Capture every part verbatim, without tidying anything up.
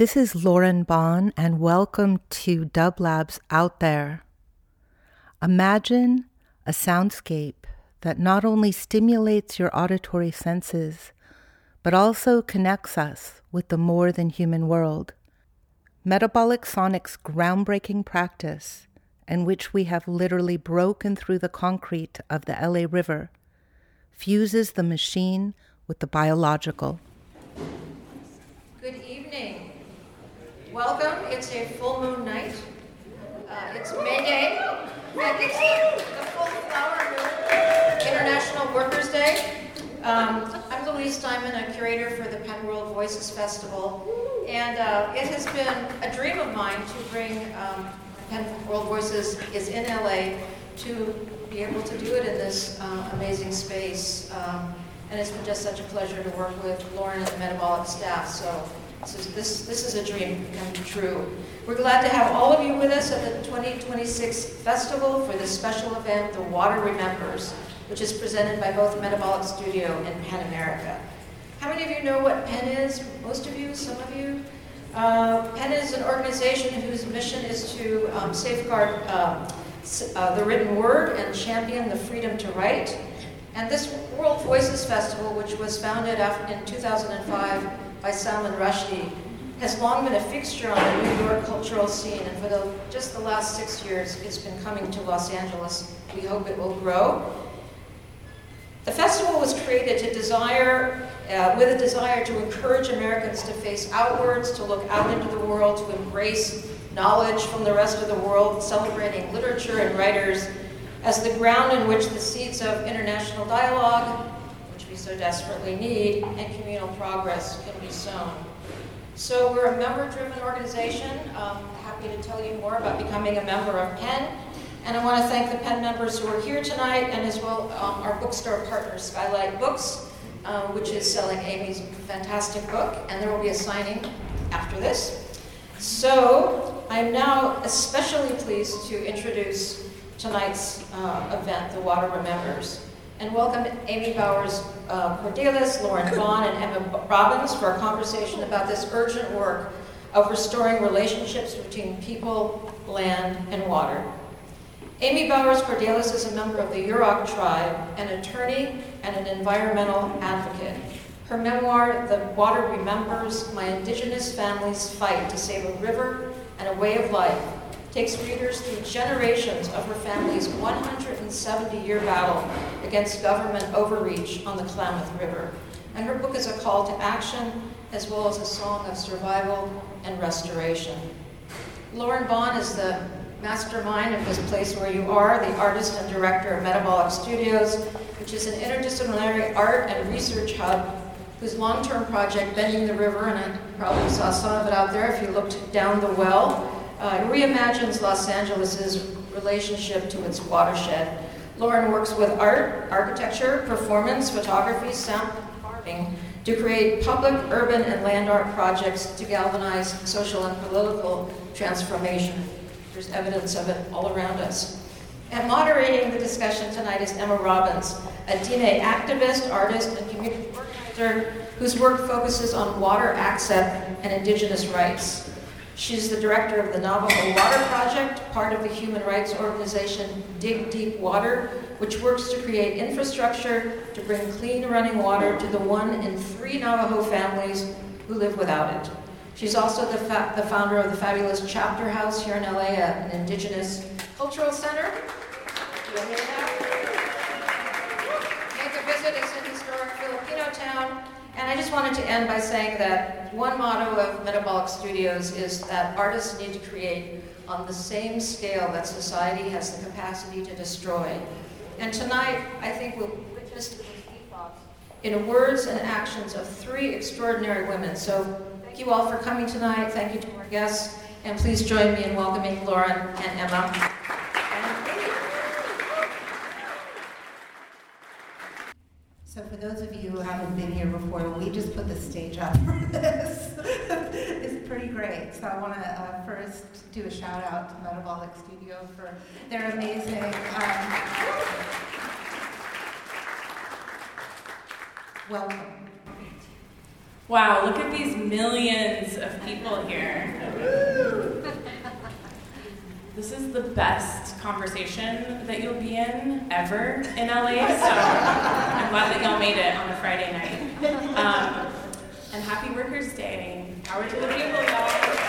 This is Lauren Bond, and welcome to Dub Labs Out There. Imagine a soundscape that not only stimulates your auditory senses, but also connects us with the more than human world. Metabolic Sonic's groundbreaking practice, in which we have literally broken through the concrete of the L A River, fuses the machine with the biological. Good evening. Welcome. It's a full moon night. Uh, it's May Day. In fact, it's the full flower moon, International Workers' Day. Um, I'm Louise Steinman, a curator for the Penn World Voices Festival, and uh, it has been a dream of mine to bring um, Penn World Voices is in L A to be able to do it in this uh, amazing space. Um, and it's been just such a pleasure to work with Lauren and the Metabolic staff. So this is, this, this is a dream come true. We're glad to have all of you with us at the twenty twenty-six festival for this special event, The Water Remembers, which is presented by both Metabolic Studio and PEN America. How many of you know what PEN is? Most of you, some of you? Uh, PEN is an organization whose mission is to um, safeguard uh, uh, the written word and champion the freedom to write. And this World Voices Festival, which was founded after, in two thousand five by Salman Rushdie, has long been a fixture on the New York cultural scene, and for the, just the last six years, it's been coming to Los Angeles. We hope it will grow. The festival was created to desire, uh, with a desire to encourage Americans to face outwards, to look out into the world, to embrace knowledge from the rest of the world, celebrating literature and writers as the ground in which the seeds of international dialogue, which we so desperately need, and communal progress can be sown. So we're a member-driven organization. Um, happy to tell you more about becoming a member of PEN. And I want to thank the PEN members who are here tonight, and as well um, our bookstore partners, Skylight Books, um, which is selling Amy's fantastic book, and there will be a signing after this. So I'm now especially pleased to introduce tonight's uh, event, The Water Remembers, and welcome Amy Bowers uh, Cordelis, Lauren Bond, and Emma Robbins for a conversation about this urgent work of restoring relationships between people, land, and water. Amy Bowers Cordelis is a member of the Yurok tribe, an attorney, and an environmental advocate. Her memoir, The Water Remembers, My Indigenous Family's Fight to Save a River and a Way of Life, takes readers through generations of her family's one hundred seventy year battle against government overreach on the Klamath River. And her book is a call to action, as well as a song of survival and restoration. Lauren Bond is the mastermind of this place where you are, the artist and director of Metabolic Studios, which is an interdisciplinary art and research hub whose long-term project, Bending the River, and I probably saw some of it out there if you looked down the well, uh, reimagines Los Angeles' relationship to its watershed. Lauren works with art, architecture, performance, photography, sound, and farming to create public, urban, and land art projects to galvanize social and political transformation. There's evidence of it all around us. And moderating the discussion tonight is Emma Robbins, a D N A activist, artist, and community organizer whose work focuses on water access and indigenous rights. She's the director of the Navajo Water Project, part of the human rights organization Dig Deep Water, which works to create infrastructure to bring clean running water to the one in three Navajo families who live without it. She's also the, fa- the founder of the fabulous Chapter House here in L A, an indigenous cultural center. You'll hear that. Make a visit. It's in historic Filipino town. And I just wanted to end by saying that one motto of Metabolic Studios is that artists need to create on the same scale that society has the capacity to destroy. And tonight, I think we'll witness the ethos in words and actions of three extraordinary women. So thank you all for coming tonight. Thank you to our guests. And please join me in welcoming Lauren and Emma. So for those of you who haven't been here before, we just put the stage up for this. It's pretty great. So I want to uh, first do a shout out to Metabolic Studio for their amazing um, welcome. Wow, look at these millions of people here. This is the best conversation that you'll be in ever in L A, so I'm glad that y'all made it on a Friday night. Um, and happy Workers' Day. Power to the people, y'all.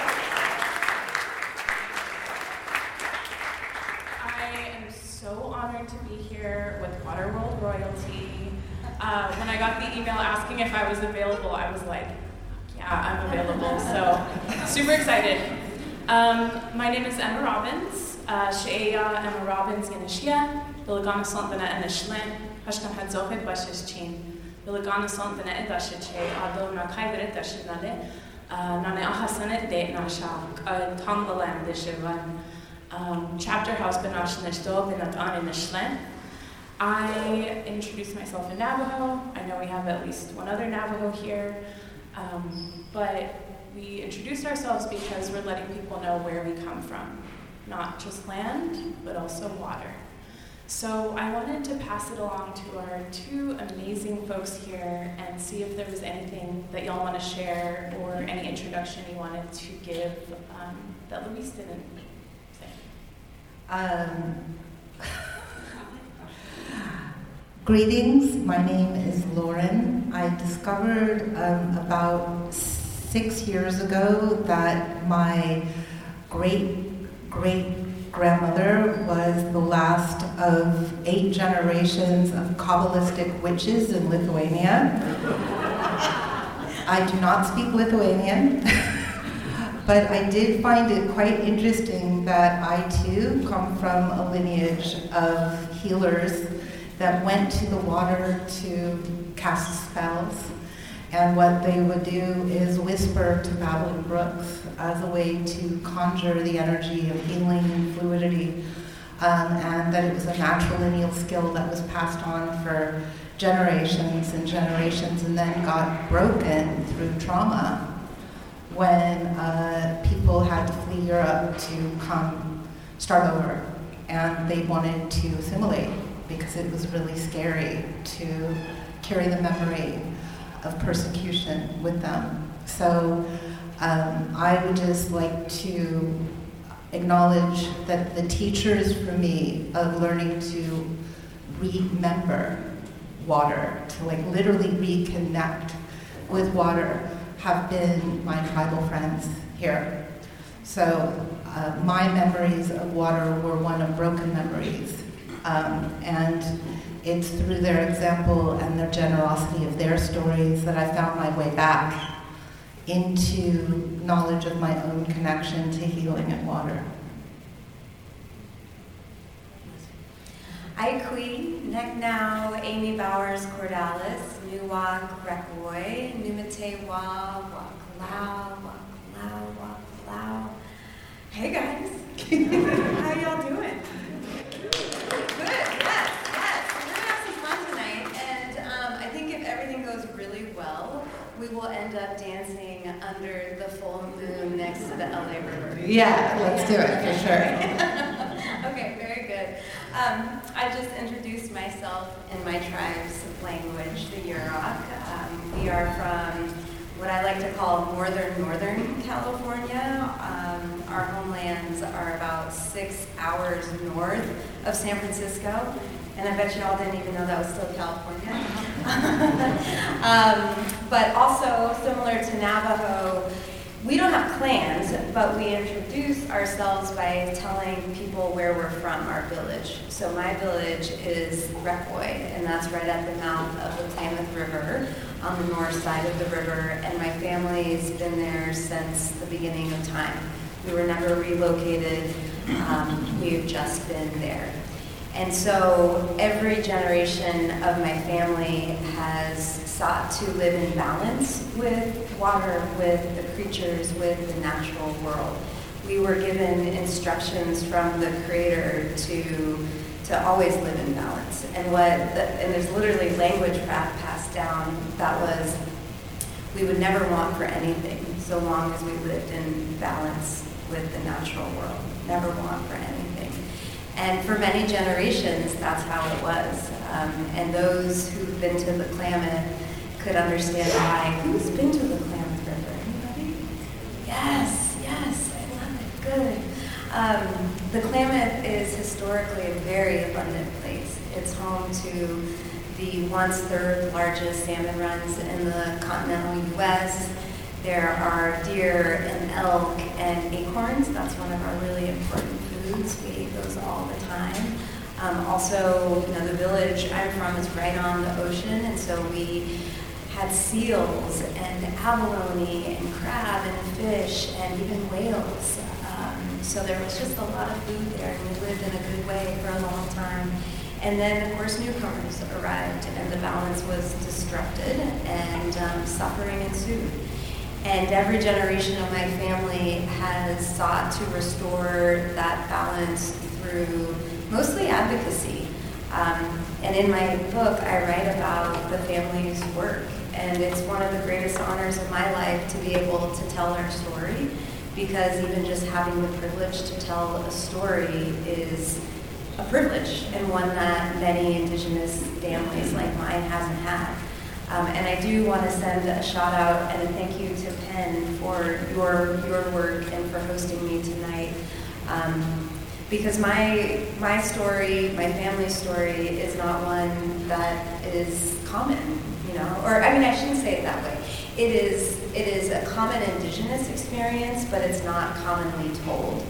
I am so honored to be here with Waterworld royalty. Uh, when I got the email asking if I was available, I was like, yeah, I'm available, so super excited. Um, my name is Emma Robbins. She'eya Emma Robbins Yanishia. Bilagana Sant Bana Enishlen. Hashkam Hadzohid Bashish Chin. Bilagana Sant Bana Edashid She. Adol Nakaiverit Dashidale. Nane Ahasanet De Nashak. Tangalam Dishivan. Chapter House Banash Nishdo Binat An Nishlen. I introduced myself in Navajo. I know we have at least one other Navajo here. Um, but we introduced ourselves because we're letting people know where we come from. Not just land, but also water. So I wanted to pass it along to our two amazing folks here and see if there was anything that y'all want to share or any introduction you wanted to give um, that Luis didn't say. Um, Greetings, my name is Lauren. I discovered um, about six years ago that my great great grandmother was the last of eight generations of Kabbalistic witches in Lithuania. I do not speak Lithuanian, but I did find it quite interesting that I too come from a lineage of healers that went to the water to cast spells. And what they would do is whisper to babbling brooks as a way to conjure the energy of healing and fluidity. Um, and that it was a natural lineal skill that was passed on for generations and generations and then got broken through trauma when uh, people had to flee Europe to come start over. And they wanted to assimilate, because it was really scary to carry the memory of persecution with them. So um, I would just like to acknowledge that the teachers for me of learning to remember water, to like literally reconnect with water, have been my tribal friends here. So uh, my memories of water were one of broken memories. Um, and it's through their example and their generosity of their stories that I found my way back into knowledge of my own connection to healing and water. Aikui, Neknau, Amy Bowers, Cordalis, Nuwak, Rekwoy, Numatewa, Waklau, Waklau, Waklau. Hey guys, how y'all doing? Good, yes, yes. We're gonna have some fun tonight, and um, I think if everything goes really well, we will end up dancing under the full moon next to the L A River. Yeah, let's do it for sure. Okay, very good. Um, I just introduced myself in my tribe's language, the Yurok. Um, we are from what I like to call northern, northern California. Um, our homelands are about six hours north of San Francisco. And I bet you all didn't even know that was still California. um, but also, similar to Navajo, we don't have clans, but we introduce ourselves by telling people where we're from, our village. So my village is Rekwoy, and that's right at the mouth of the Klamath River on the north side of the river, and my family's been there since the beginning of time. We were never relocated, um, we've just been there. And so every generation of my family has sought to live in balance with water, with the creatures, with the natural world. We were given instructions from the Creator to to always live in balance. And what the, and there's literally language passed down that was, we would never want for anything so long as we lived in balance with the natural world. Never want for anything. And for many generations, that's how it was. Um, and those who've been to the Klamath could understand why. Who's been to the Klamath River? Anybody? Yes, yes, I love it. Good. Um, the Klamath is historically a very abundant place. It's home to the once third largest salmon runs in the continental U S. There are deer and elk and acorns. That's one of our really important foods. We eat those all the time. Um, also, you know, the village I'm from is right on the ocean, and so we had seals and abalone and crab and fish and even whales. Um, so there was just a lot of food there, and we lived in a good way for a long time. And then, of course, newcomers arrived, and the balance was disrupted, and um, suffering ensued. And every generation of my family has sought to restore that balance through mostly advocacy. Um, and in my book, I write about the family's work. And it's one of the greatest honors of my life to be able to tell our story, because even just having the privilege to tell a story is a privilege, and one that many Indigenous families like mine hasn't had. Um, and I do want to send a shout out and a thank you to Penn for your your work and for hosting me tonight. Um, because my my story, my family's story, is not one that is common, you know. Or I mean, I shouldn't say it that way. It is it is a common Indigenous experience, but it's not commonly told.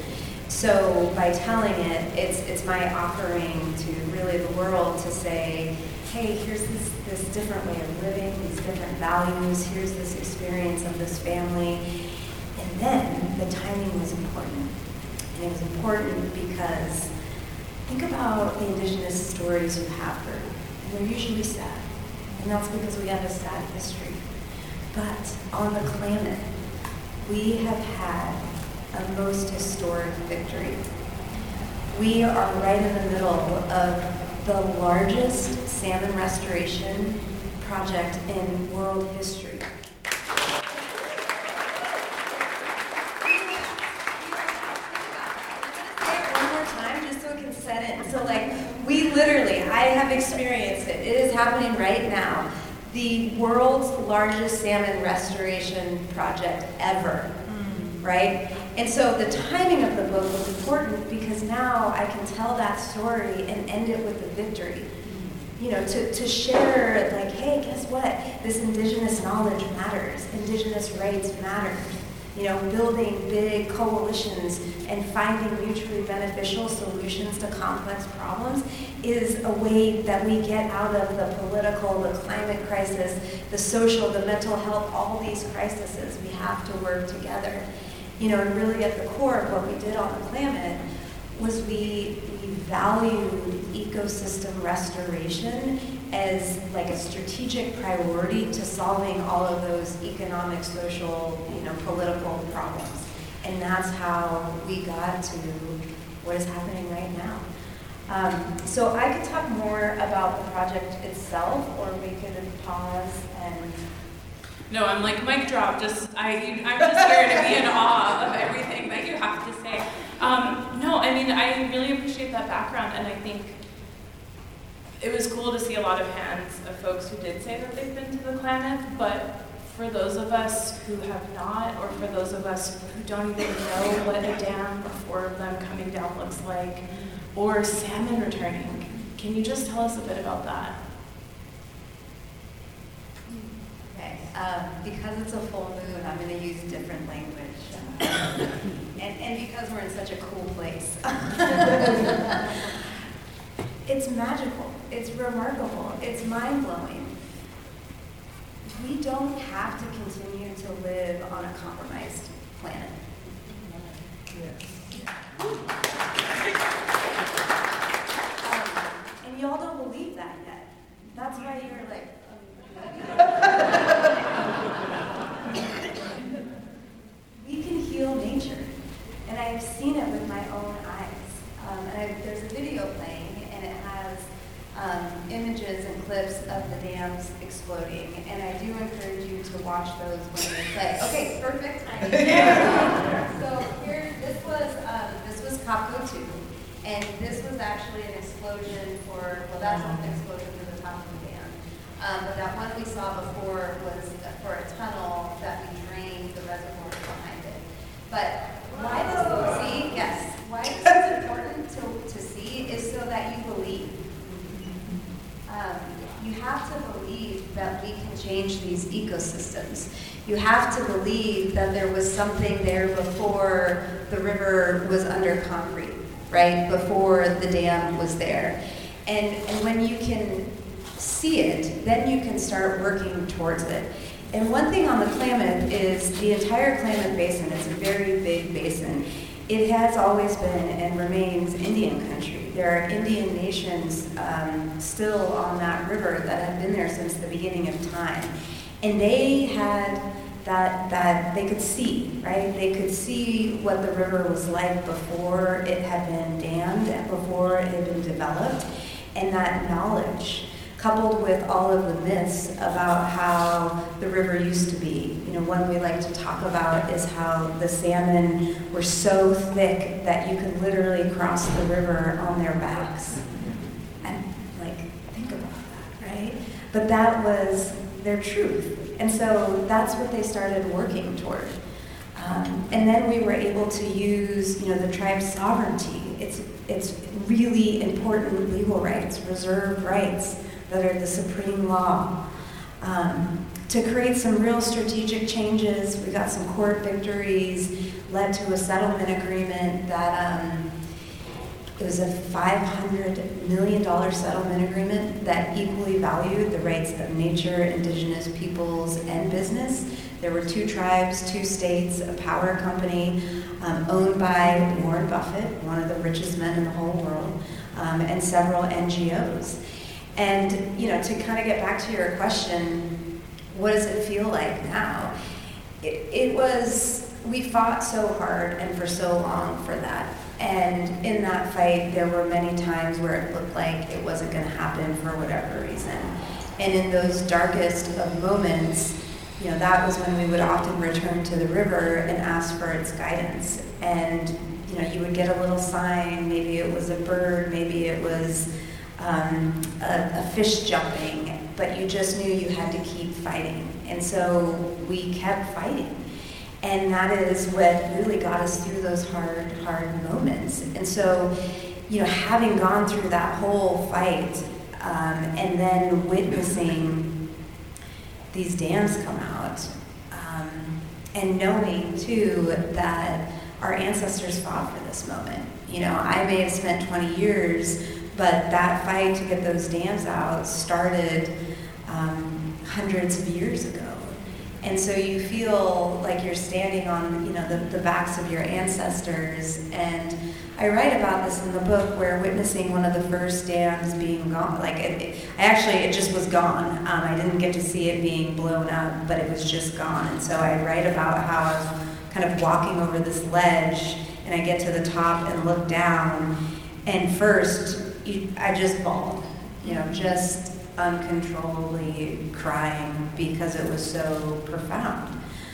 So by telling it, it's it's my offering to really the world to say, hey, here's this, this different way of living, these different values, here's this experience of this family. And then the timing was important. And it was important because think about the Indigenous stories you have heard. And they're usually sad. And that's because we have a sad history. But on the Klamath, we have had a most historic victory. We are right in the middle of the largest salmon restoration project in world history. One more time, just so it can set in. So like, we literally, I have experienced it. It is happening right now. The world's largest salmon restoration project ever, mm. right? And so the timing of the book was important because now I can tell that story and end it with a victory. You know, to, to share, like, hey, guess what? This Indigenous knowledge matters. Indigenous rights matter. You know, building big coalitions and finding mutually beneficial solutions to complex problems is a way that we get out of the political, the climate crisis, the social, the mental health, all these crises. We have to work together. You know, and really at the core of what we did on the Klamath was we, we valued ecosystem restoration as like a strategic priority to solving all of those economic, social, you know, political problems. And that's how we got to what is happening right now. Um, so I could talk more about the project itself, or we could pause and... No, I'm like, mic drop, just, I, I'm just here to be in awe of everything that you have to say. Um, no, I mean, I really appreciate that background, and I think it was cool to see a lot of hands of folks who did say that they've been to the Klamath, but for those of us who have not, or for those of us who don't even know what a dam or four of them coming down looks like, or salmon returning, can you just tell us a bit about that? Okay, um, because it's a full moon, I'm going to use different language. Um, and, and because we're in such a cool place. It's magical. It's remarkable. It's mind-blowing. We don't have to continue to live on a compromised planet. Yes. Um, and y'all don't believe that yet. That's why you're like, we can heal nature. And I've seen it with my own eyes. Um, and I, there's a video playing, and it has um, images and clips of the dams exploding. And I do encourage you to watch those when they play. Okay, perfect timing. Yeah. So here, this was um, this was Kapko two, and this was actually an explosion for, well, that's not an explosion for the top of the dam. Um, but that one we saw before was for a tunnel that we drained the reservoir behind it. But why this, see, yes, why this is important to, to see is so that you believe. Um, you have to believe that we can change these ecosystems. You have to believe that there was something there before the river was under concrete, right? Before the dam was there. And, and when you can see it, then you can start working towards it. And one thing on the Klamath is the entire Klamath Basin, it's a very big basin. It has always been and remains Indian country. There are Indian nations um, still on that river that have been there since the beginning of time. And they had that, that they could see, right? They could see what the river was like before it had been dammed and before it had been developed. And that knowledge, coupled with all of the myths about how the river used to be. You know, one we like to talk about is how the salmon were so thick that you could literally cross the river on their backs. And, like, think about that, right? But that was their truth. And so that's what they started working toward. Um, and then we were able to use, you know, the tribe's sovereignty. It's, it's really important legal rights, reserved rights, that are the supreme law. Um, to create some real strategic changes, we got some court victories, led to a settlement agreement that, um, it was a five hundred million dollars settlement agreement that equally valued the rights of nature, indigenous peoples, and business. There were two tribes, two states, a power company um, owned by Warren Buffett, one of the richest men in the whole world, um, and several N G Os. And, you know, to kind of get back to your question, what does it feel like now? It, it was, we fought so hard and for so long for that. And in that fight, there were many times where it looked like it wasn't going to happen for whatever reason. And in those darkest of moments, you know, that was when we would often return to the river and ask for its guidance. And, you know, you would get a little sign, maybe it was a bird, maybe it was Um, a, a fish jumping, but you just knew you had to keep fighting. And so we kept fighting. And that is what really got us through those hard, hard moments. And so, you know, having gone through that whole fight um, and then witnessing these dams come out um, and knowing, too, that our ancestors fought for this moment. You know, I may have spent twenty years, but that fight to get those dams out started um, hundreds of years ago. And so you feel like you're standing on, you know, the, the backs of your ancestors. And I write about this in the book where witnessing one of the first dams being gone, like it, it, actually it just was gone. Um, I didn't get to see it being blown up, but it was just gone. And so I write about how I was kind of walking over this ledge and I get to the top and look down. And first, You, I just bawled, you know, just uncontrollably crying because it was so profound.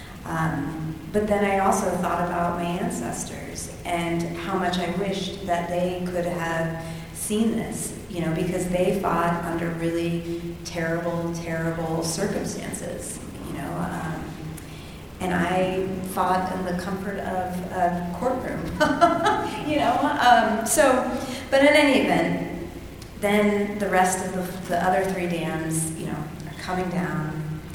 Um, but then I also thought about my ancestors and how much I wished that they could have seen this, you know, because they fought under really terrible, terrible circumstances, you know. Um, and I fought in the comfort of a courtroom, you know. Um, so, but in any event, then the rest of the, the other three dams, you know, are coming down.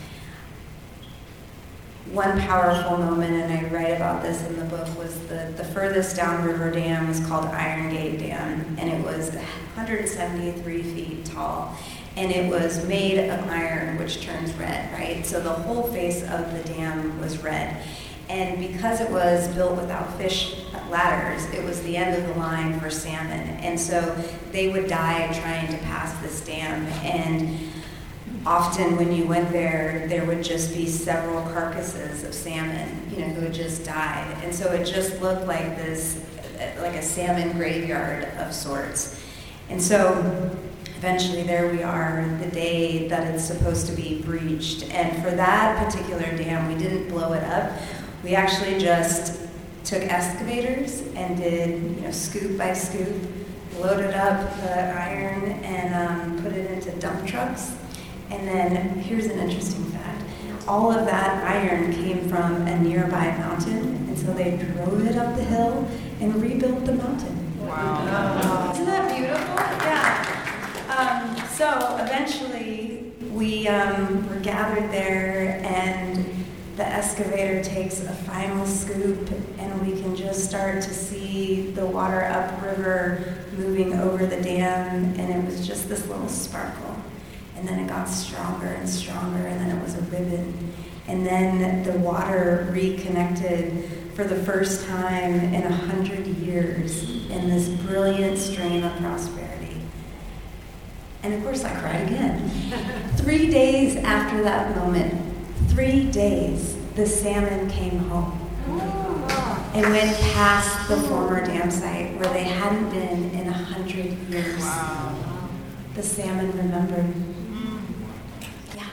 One powerful moment, and I write about this in the book, was the, the furthest downriver dam was called Iron Gate Dam, and it was one hundred seventy-three feet tall. And it was made of iron, which turns red, right? So the whole face of the dam was red. And because it was built without fish ladders, it was the end of the line for salmon. And so they would die trying to pass this dam. And often when you went there, there would just be several carcasses of salmon, you know, who had just died. And so it just looked like this, like a salmon graveyard of sorts. And so eventually there we are, the day that it's supposed to be breached. And for that particular dam, we didn't blow it up. We actually just took excavators and did, you know, scoop by scoop, loaded up the iron and um, put it into dump trucks And then here's an interesting fact. All of that iron came from a nearby mountain, and so they drove it up the hill and rebuilt the mountain. Wow. Isn't that beautiful? Yeah. Um, so eventually we um, were gathered there, and the excavator takes a final scoop, and we can just start to see the water upriver moving over the dam, and it was just this little sparkle. And then it got stronger and stronger, and then it was a ribbon. And then the water reconnected for the first time in a hundred years in this brilliant stream of prosperity. And of course I cried again. Three days after that moment, three days, the salmon came home and went past the former dam site where they hadn't been in a hundred years. Wow. The salmon remembered. Yeah.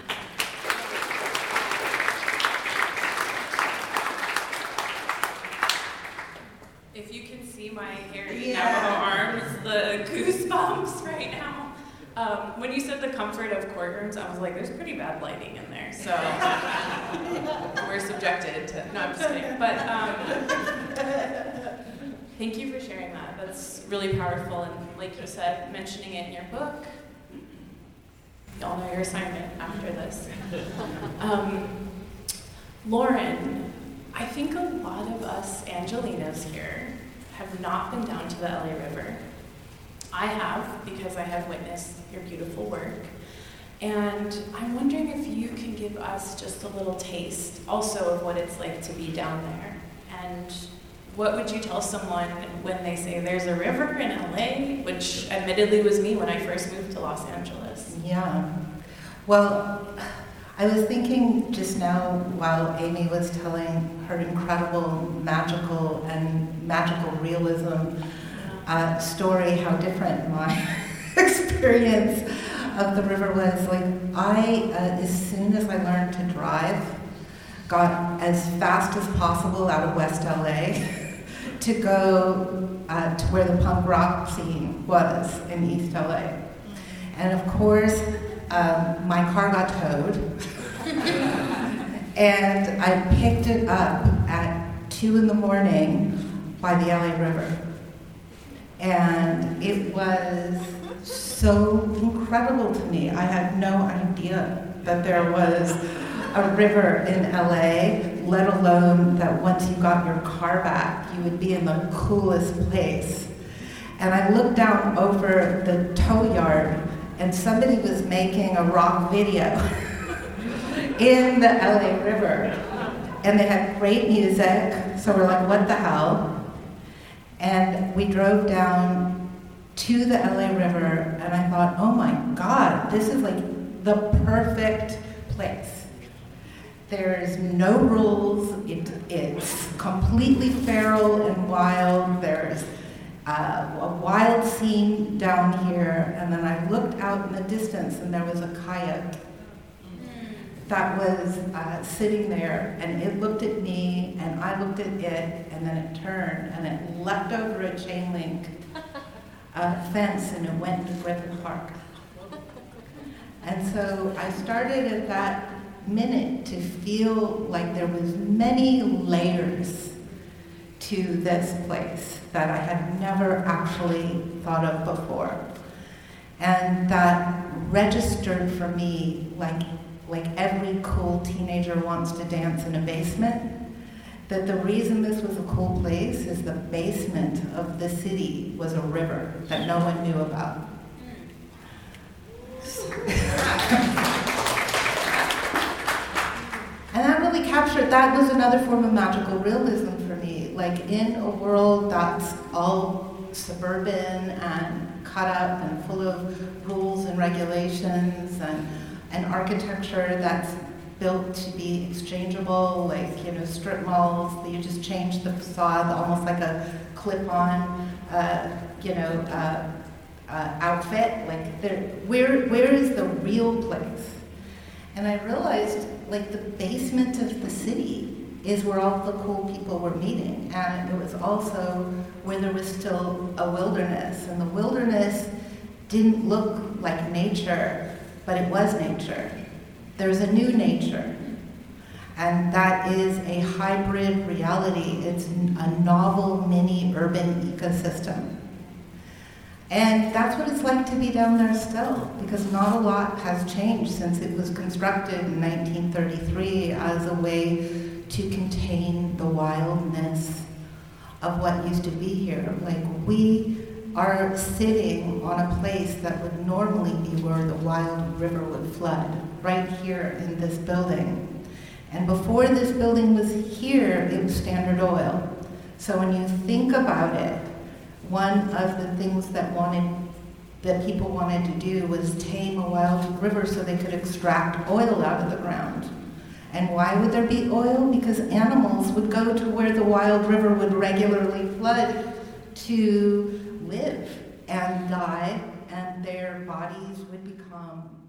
If you can see my hairy Yeah. Navajo arms, the goosebumps right now. Um, when you said the comfort of courtrooms, I was like, there's pretty bad lighting in there, so we're subjected to, no, I'm just kidding. But um, thank you for sharing that. That's really powerful, and like you said, mentioning it in your book, y'all know your assignment after this. Um, Lauren, I think a lot of us Angelinos here have not been down to the L A River. I have, because I have witnessed your beautiful work. And I'm wondering if you can give us just a little taste also of what it's like to be down there. And what would you tell someone when they say there's a river in L A, which admittedly was me when I first moved to Los Angeles? Yeah. Well, I was thinking just now while Amy was telling her incredible magical and magical realism uh, story, how different my experience of the river was. Like, I, uh, as soon as I learned to drive, got as fast as possible out of West L A to go uh, to where the punk rock scene was in East L A. And of course, um, my car got towed, and I picked it up at two in the morning by the L A River. And it was so incredible to me. I had no idea that there was a river in L A, let alone that once you got your car back, you would be in the coolest place. And I looked down over the tow yard, and somebody was making a rock video in the L A River. And they had great music, so we're like, what the hell? And we drove down to the L A River, and I thought, oh my God, this is like the perfect place. There's no rules, it, it's completely feral and wild. There's uh, a wild scene down here, and then I looked out in the distance and there was a coyote that was uh, sitting there, and it looked at me, and I looked at it, and then it turned, and it leapt over a chain link uh, fence, and it went to Griffith Park. And so I started at that minute to feel like there was many layers to this place that I had never actually thought of before. And that registered for me like like every cool teenager wants to dance in a basement, that the reason this was a cool place is the basement of the city was a river that no one knew about. And that really captured, that was another form of magical realism for me. Like, in a world that's all suburban and cut up and full of rules and regulations, and an architecture that's built to be exchangeable, like, you know, strip malls, that you just change the facade, almost like a clip-on, uh, you know, uh, uh, outfit. Like, there, where, where is the real place? And I realized, like, the basement of the city is where all the cool people were meeting, and it was also where there was still a wilderness, and the wilderness didn't look like nature, but it was nature. There's a new nature, and that is a hybrid reality. It's a novel mini urban ecosystem. And that's what it's like to be down there still, because not a lot has changed since it was constructed in nineteen thirty-three as a way to contain the wildness of what used to be here. Like, we are sitting on a place that would normally be where the wild river would flood, right here in this building. And before this building was here, it was Standard Oil. So when you think about it, one of the things that wanted, that people wanted to do was tame a wild river so they could extract oil out of the ground. And why would there be oil? Because animals would go to where the wild river would regularly flood to live and die, and their bodies would become